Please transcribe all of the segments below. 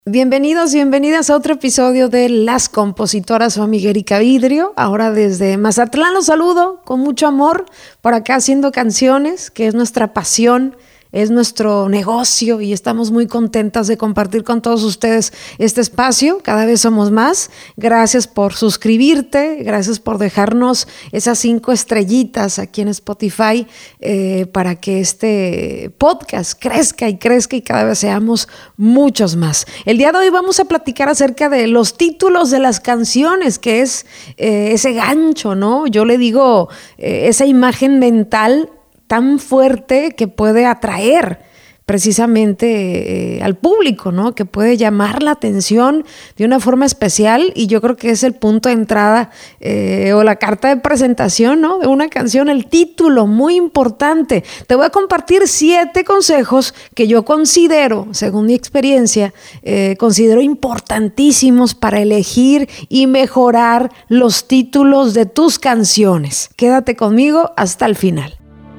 Bienvenidos, bienvenidas a otro episodio de Las Compositoras. Soy amiga Erika Vidrio. Ahora desde Mazatlán los saludo con mucho amor por acá haciendo canciones, que es nuestra pasión, es nuestro negocio y estamos muy contentas de compartir con todos ustedes este espacio. Cada vez somos más. Gracias por suscribirte, gracias por dejarnos esas 5 estrellitas aquí en Spotify para que este podcast crezca y cada vez seamos muchos más. El día de hoy vamos a platicar acerca de los títulos de las canciones, que es ese gancho, ¿no? Yo le digo esa imagen mental tan fuerte que puede atraer precisamente al público, ¿no? Que puede llamar la atención de una forma especial, y yo creo que es el punto de entrada o la carta de presentación, ¿no? De una canción, el título, muy importante. Te voy a compartir 7 consejos que yo considero, según mi experiencia, considero importantísimos para elegir y mejorar los títulos de tus canciones. Quédate conmigo hasta el final.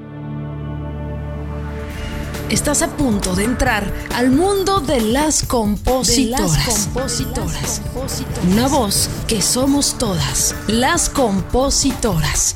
Estás a punto de entrar al mundo de las compositoras. Una voz que somos todas, las compositoras.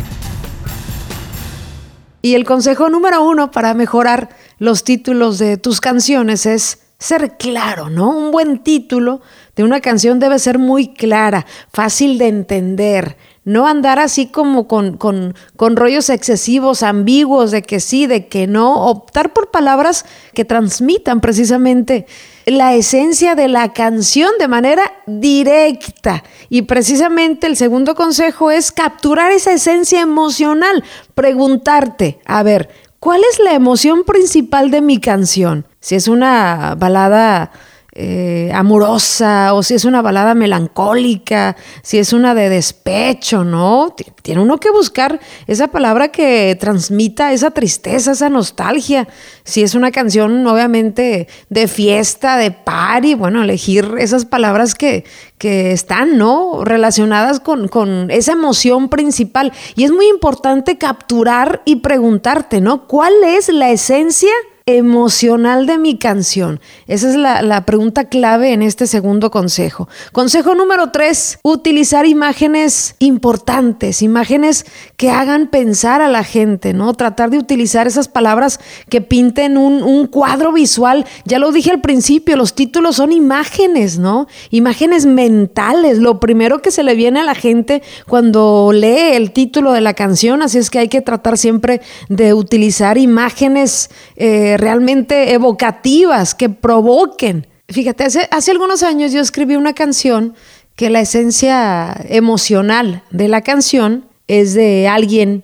Y el consejo número 1 para mejorar los títulos de tus canciones es ser claro, ¿no? Un buen título de una canción debe ser muy clara, fácil de entender. No andar así como con rollos excesivos, ambiguos, de que sí, de que no. Optar por palabras que transmitan precisamente la esencia de la canción de manera directa. Y precisamente el segundo consejo es capturar esa esencia emocional. Preguntarte, a ver, ¿cuál es la emoción principal de mi canción? Si es una balada amorosa, o si es una balada melancólica, si es una de despecho, ¿no? Tiene uno que buscar esa palabra que transmita esa tristeza, esa nostalgia. Si es una canción obviamente de fiesta, de party, bueno, elegir esas palabras que están, ¿no? Relacionadas con esa emoción principal. Y es muy importante capturar y preguntarte, ¿no? ¿Cuál es la esencia emocional de mi canción? Esa es la pregunta clave en este segundo consejo. Consejo número 3, utilizar imágenes importantes, imágenes que hagan pensar a la gente, ¿no? Tratar de utilizar esas palabras que pinten un cuadro visual. Ya lo dije al principio, los títulos son imágenes, ¿no? Imágenes mentales, lo primero que se le viene a la gente cuando lee el título de la canción, así es que hay que tratar siempre de utilizar imágenes realmente evocativas, que provoquen. Fíjate, hace algunos años yo escribí una canción que la esencia emocional de la canción es de alguien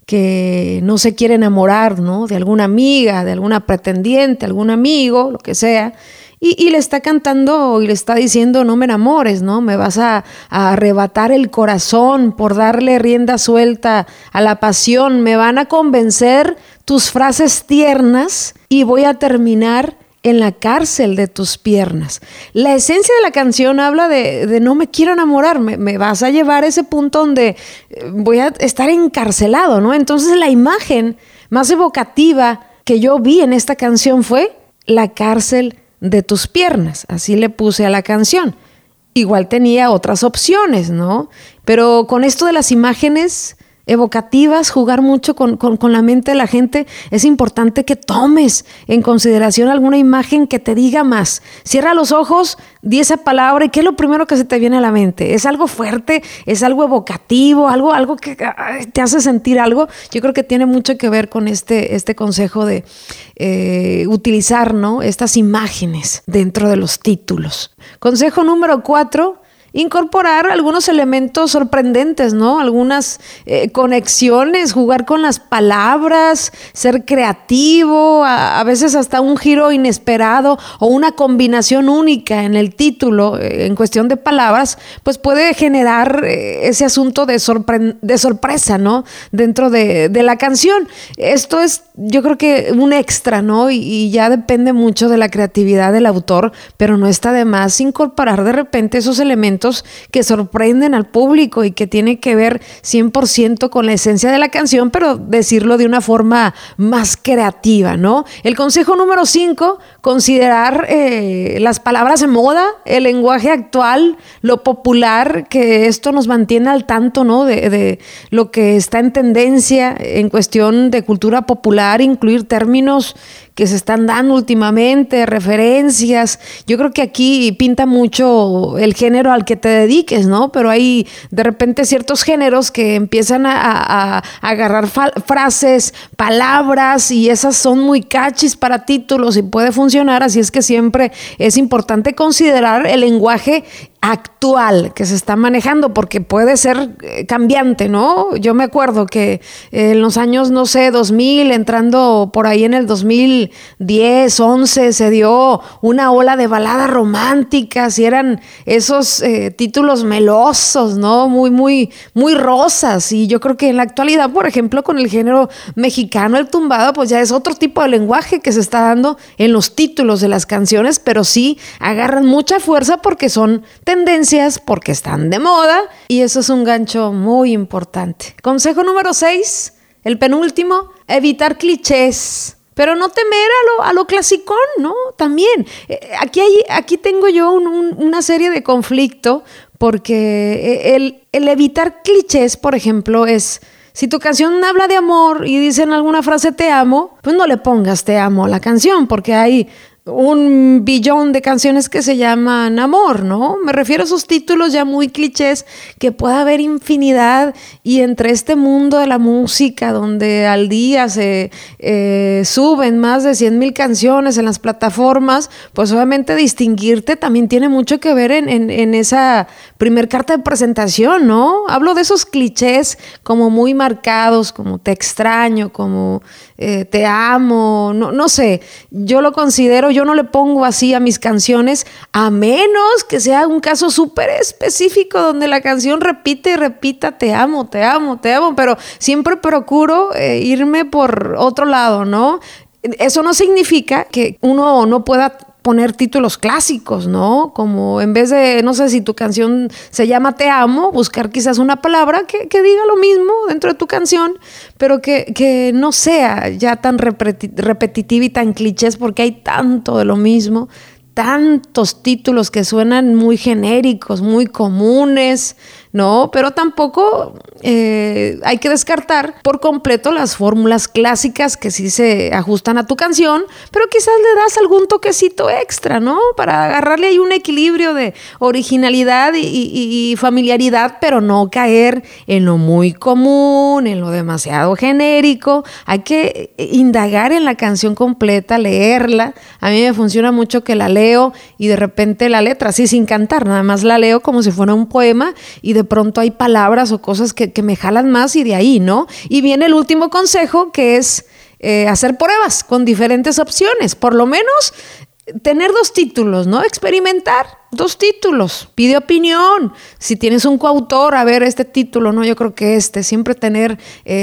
que no se quiere enamorar, ¿no? De alguna amiga, de alguna pretendiente, algún amigo, lo que sea. Y le está cantando y le está diciendo: no me enamores, ¿no? Me vas a arrebatar el corazón por darle rienda suelta a la pasión. Me van a convencer tus frases tiernas y voy a terminar en la cárcel de tus piernas. La esencia de la canción habla de no me quiero enamorar, me vas a llevar a ese punto donde voy a estar encarcelado, ¿no? Entonces la imagen más evocativa que yo vi en esta canción fue la cárcel de tus piernas, así le puse a la canción. Igual tenía otras opciones, ¿no? Pero con esto de las imágenes evocativas, jugar mucho con la mente de la gente, es importante que tomes en consideración alguna imagen que te diga más. Cierra los ojos, di esa palabra y ¿qué es lo primero que se te viene a la mente? ¿Es algo fuerte? ¿Es algo evocativo? ¿Algo que te hace sentir algo? Yo creo que tiene mucho que ver con este consejo de utilizar, ¿no? Estas imágenes dentro de los títulos. Consejo número 4. Incorporar algunos elementos sorprendentes, ¿no? Algunas conexiones, jugar con las palabras, ser creativo, a veces hasta un giro inesperado o una combinación única en el título en cuestión de palabras, pues puede generar ese asunto de sorpresa, ¿no? Dentro de la canción. Esto es yo creo que un extra, ¿no? Y ya depende mucho de la creatividad del autor, pero no está de más incorporar de repente esos elementos que sorprenden al público y que tienen que ver 100% con la esencia de la canción, pero decirlo de una forma más creativa, ¿no? El consejo número 5, considerar las palabras de moda, el lenguaje actual, lo popular, que esto nos mantiene al tanto, ¿no? De lo que está en tendencia en cuestión de cultura popular, incluir términos que se están dando últimamente, referencias. Yo creo que aquí pinta mucho el género al que te dediques, ¿no? Pero hay de repente ciertos géneros que empiezan a agarrar frases, palabras, y esas son muy catchys para títulos y puede funcionar, así es que siempre es importante considerar el lenguaje actual que se está manejando, porque puede ser cambiante, ¿no? Yo me acuerdo que en los años, no sé, 2000, entrando por ahí en el 2010, 11, se dio una ola de baladas románticas y eran esos títulos melosos, ¿no? Muy rosas. Y yo creo que en la actualidad, por ejemplo, con el género mexicano, el tumbado, pues ya es otro tipo de lenguaje que se está dando en los títulos de las canciones, pero sí agarran mucha fuerza porque son tendencias, porque están de moda, y eso es un gancho muy importante. Consejo número 6, el penúltimo, evitar clichés, pero no temer a lo clasicón, ¿no? También, aquí tengo yo una serie de conflicto, porque el evitar clichés, por ejemplo, es... Si tu canción habla de amor y dicen alguna frase te amo, pues no le pongas te amo a la canción, porque hay un billón de canciones que se llaman amor, ¿no? Me refiero a esos títulos ya muy clichés, que pueda haber infinidad, y entre este mundo de la música donde al día se suben más de 100,000 canciones en las plataformas, pues obviamente distinguirte también tiene mucho que ver en esa primer carta de presentación, ¿no? Hablo de esos clichés como muy marcados, como te extraño, como te amo, no sé, yo lo considero, yo no le pongo así a mis canciones, a menos que sea un caso súper específico donde la canción repite y repita te amo, te amo, te amo, pero siempre procuro irme por otro lado, ¿no? Eso no significa que uno no pueda poner títulos clásicos, ¿no? Como en vez de, no sé, si tu canción se llama Te Amo, buscar quizás una palabra que diga lo mismo dentro de tu canción, pero que no sea ya tan repetitiva y tan clichés, porque hay tanto de lo mismo, tantos títulos que suenan muy genéricos, muy comunes, ¿no? Pero tampoco hay que descartar por completo las fórmulas clásicas que sí se ajustan a tu canción, pero quizás le das algún toquecito extra, ¿no? Para agarrarle ahí un equilibrio de originalidad y familiaridad, pero no caer en lo muy común, en lo demasiado genérico. Hay que indagar en la canción completa, leerla. A mí me funciona mucho que la leo y de repente la letra, así sin cantar, nada más la leo como si fuera un poema, y de pronto hay palabras o cosas que me jalan más, y de ahí, ¿no? Y viene el último consejo, que es hacer pruebas con diferentes opciones, por lo menos tener 2 títulos, ¿no? Experimentar 2 títulos, pide opinión. Si tienes un coautor, a ver, este título, ¿no? Yo creo que siempre tener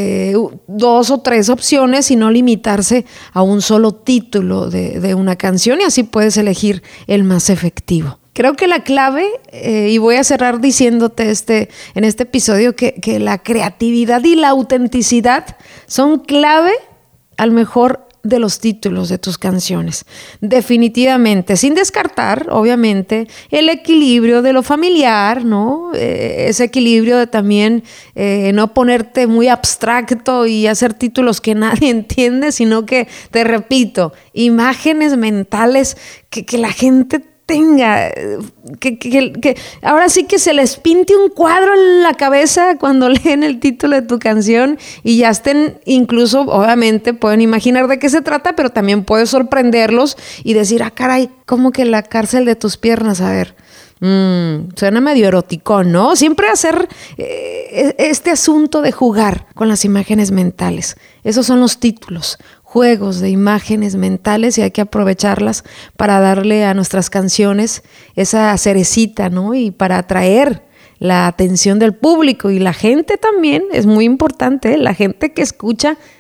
2 o 3 opciones y no limitarse a un solo título de una canción, y así puedes elegir el más efectivo. Creo que la clave, y voy a cerrar diciéndote en este episodio, que la creatividad y la autenticidad son clave al mejor de los títulos de tus canciones. Definitivamente, sin descartar, obviamente, el equilibrio de lo familiar, ¿no? Ese equilibrio de también no ponerte muy abstracto y hacer títulos que nadie entiende, sino que, te repito, imágenes mentales que la gente tenga, que ahora sí que se les pinte un cuadro en la cabeza cuando leen el título de tu canción, y ya estén, incluso obviamente pueden imaginar de qué se trata, pero también puedes sorprenderlos y decir, caray, ¿cómo que la cárcel de tus piernas? A ver, suena medio eroticón, ¿no? Siempre hacer este asunto de jugar con las imágenes mentales. Esos son los títulos, juegos de imágenes mentales, y hay que aprovecharlas para darle a nuestras canciones esa cerecita, ¿no? Y para atraer la atención del público, y la gente también, es muy importante, la gente que escucha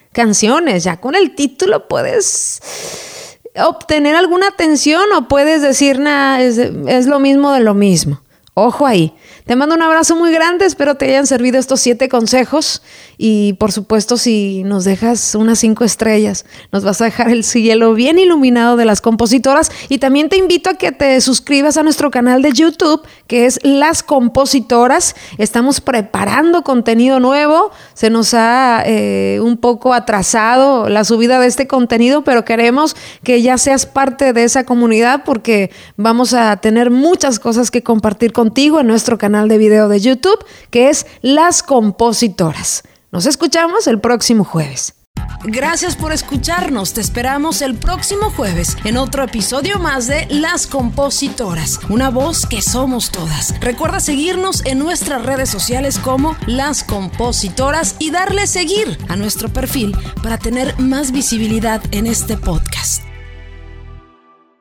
canciones. Ya con el título puedes obtener alguna atención o puedes decir, es lo mismo de lo mismo. Ojo ahí. Te mando un abrazo muy grande, espero te hayan servido estos 7 consejos y por supuesto si nos dejas unas 5 estrellas, nos vas a dejar el cielo bien iluminado de Las Compositoras y también te invito a que te suscribas a nuestro canal de YouTube que es Las Compositoras. Estamos preparando contenido nuevo, se nos ha un poco atrasado la subida de este contenido, pero queremos que ya seas parte de esa comunidad porque vamos a tener muchas cosas que compartir contigo en nuestro canal de video de YouTube, que es Las Compositoras. Nos escuchamos el próximo jueves. Gracias por escucharnos. Te esperamos el próximo jueves en otro episodio más de Las Compositoras, una voz que somos todas. Recuerda seguirnos en nuestras redes sociales como Las Compositoras y darle seguir a nuestro perfil para tener más visibilidad en este podcast.